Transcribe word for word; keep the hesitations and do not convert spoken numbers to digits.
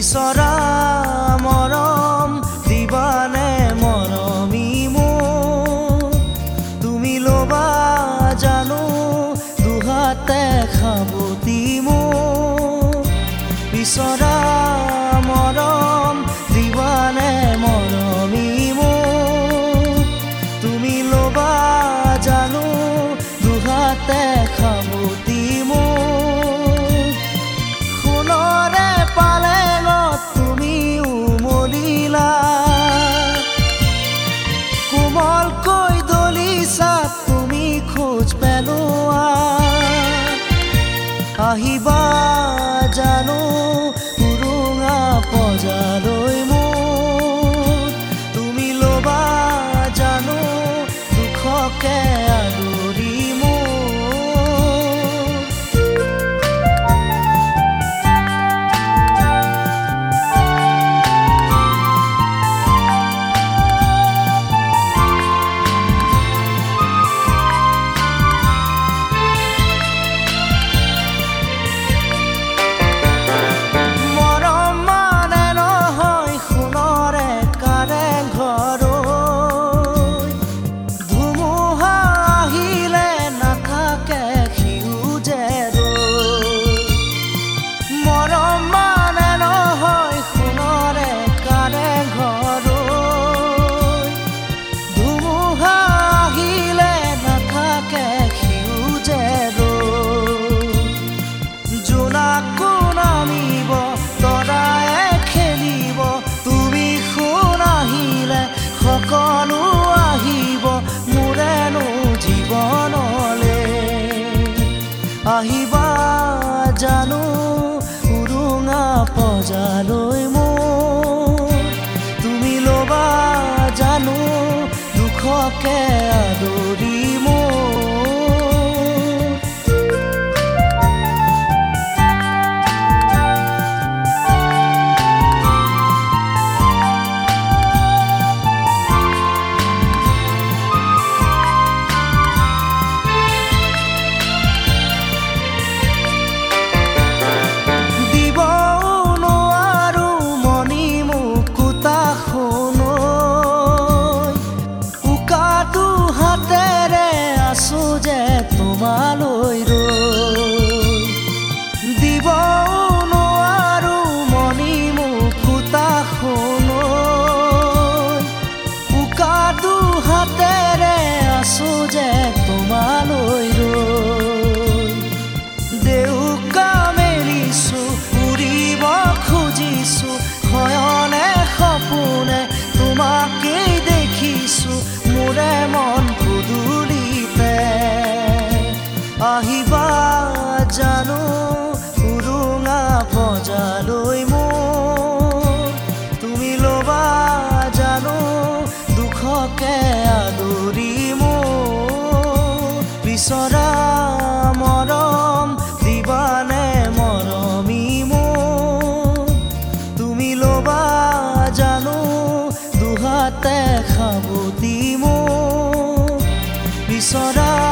বিচৰা মৰম দিবানে মৰমী মোক তুমি ল'বা জানো দুহাতে খাবতি মোক বিচৰা মৰম দিবানে মৰমী মোক তুমি ল'বা জানো দুহাতে খাবতি মোক সোণৰে পালেঙত তুমি উমলিলা কোমলকৈ দলিছাত তুমি খোজ পেলোৱা আহিবা জানো উৰুঙা পজালৈ মোৰ তুমি ল'বা জানো দুখকে আদৰি সকলো আহিব মোৰেনো জীৱনলে আহিবা জানো উৰুঙা পজালৈ মোৰ তুমি ল'বা জানো দুখকে আদৰি যে তোমালৈ ৰৈ দিব নোৱাৰো মনি মুকুতা সোণৈ উকা দুহাতেৰে আছো যে তোমালৈ ৰৈ দেউকা মেলিছো উৰিব খুজিছো শয়নে সপোনে তোমাকেই দেখিছো মোৰে মন পদূলিতে আহিবা জানো উৰুঙা পজালৈ মোৰ তুমি ল'বা জানো দুখকে আদৰি মোৰ বিচৰা মৰম দিবানে মৰমী মোক তুমি ল'বা জানো দুহাতে খাবতি মোক বিচৰা